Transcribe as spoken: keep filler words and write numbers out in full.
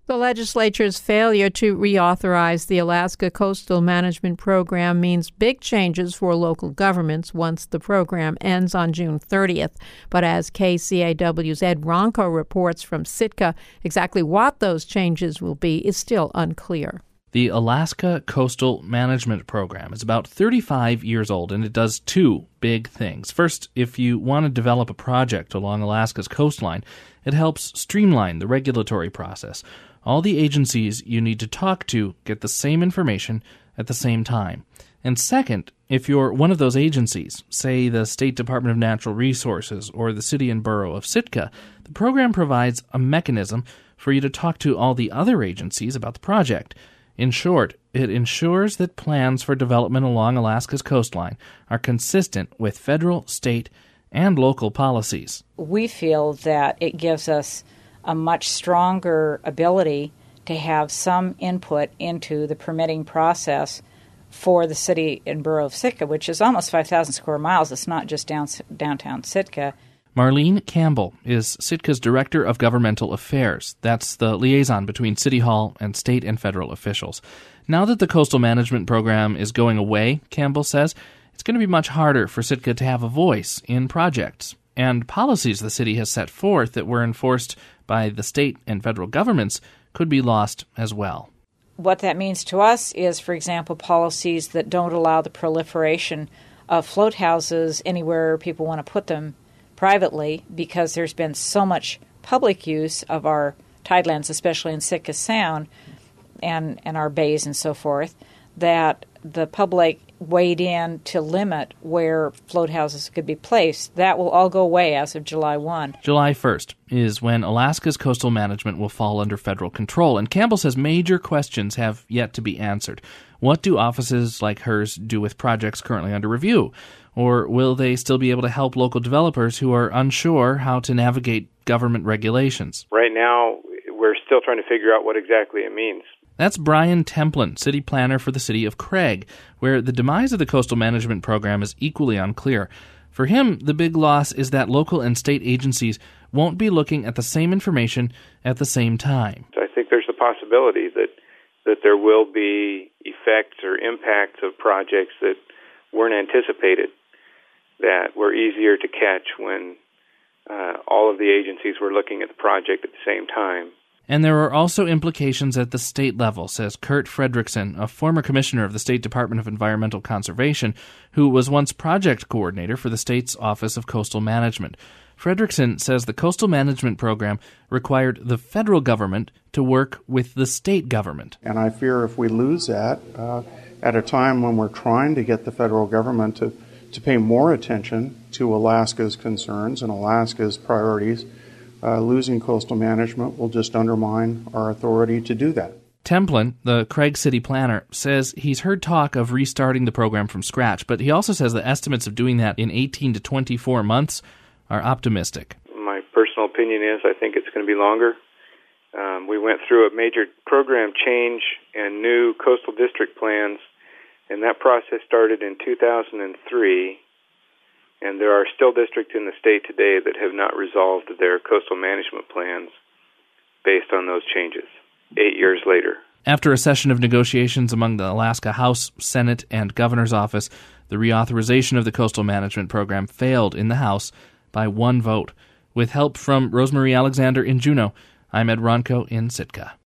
The legislature's failure to reauthorize the Alaska Coastal Management Program means big changes for local governments once the program ends on June thirtieth. But as K C A W's Ed Ronco reports from Sitka, exactly what those changes will be is still unclear. The Alaska Coastal Management Program is about thirty-five years old, and it does two big things. First, if you want to develop a project along Alaska's coastline, it helps streamline the regulatory process. All the agencies you need to talk to get the same information at the same time. And second, if you're one of those agencies, say the State Department of Natural Resources or the City and Borough of Sitka, the program provides a mechanism for you to talk to all the other agencies about the project. In short, it ensures that plans for development along Alaska's coastline are consistent with federal, state, and local policies. We feel that it gives us a much stronger ability to have some input into the permitting process for the City and Borough of Sitka, which is almost five thousand square miles. It's not just down, downtown Sitka. Marlene Campbell is Sitka's Director of Governmental Affairs. That's the liaison between City Hall and state and federal officials. Now that the Coastal Management Program is going away, Campbell says, it's going to be much harder for Sitka to have a voice in projects. And policies the city has set forth that were enforced by the state and federal governments could be lost as well. What that means to us is, for example, policies that don't allow the proliferation of float houses anywhere people want to put them privately, because there's been so much public use of our tidelands, especially in Sitka Sound and, and our bays and so forth, that the public weighed in to limit where float houses could be placed. That will all go away as of July first. July first is when Alaska's coastal management will fall under federal control, and Campbell says major questions have yet to be answered. What do offices like hers do with projects currently under review? Or will they still be able to help local developers who are unsure how to navigate government regulations? Right now, we're still trying to figure out what exactly it means. That's Brian Templin, city planner for the city of Craig, where the demise of the Coastal Management Program is equally unclear. For him, the big loss is that local and state agencies won't be looking at the same information at the same time. I think there's a possibility that, that there will be effects or impacts of projects that weren't anticipated, that were easier to catch when uh, all of the agencies were looking at the project at the same time. And there are also implications at the state level, says Kurt Fredrickson, a former commissioner of the State Department of Environmental Conservation, who was once project coordinator for the state's Office of Coastal Management. Fredrickson says the Coastal Management Program required the federal government to work with the state government. And I fear if we lose that uh, at a time when we're trying to get the federal government to, to pay more attention to Alaska's concerns and Alaska's priorities, Uh, losing coastal management will just undermine our authority to do that. Templin, the Craig City planner, says he's heard talk of restarting the program from scratch, but he also says the estimates of doing that in eighteen to twenty-four months are optimistic. My personal opinion is I think it's going to be longer. Um, we went through a major program change and new coastal district plans, and that process started in two thousand three. And there are still districts in the state today that have not resolved their coastal management plans based on those changes, eight years later. After a session of negotiations among the Alaska House, Senate, and Governor's Office, the reauthorization of the Coastal Management Program failed in the House by one vote. With help from Rosemarie Alexander in Juneau, I'm Ed Ronco in Sitka.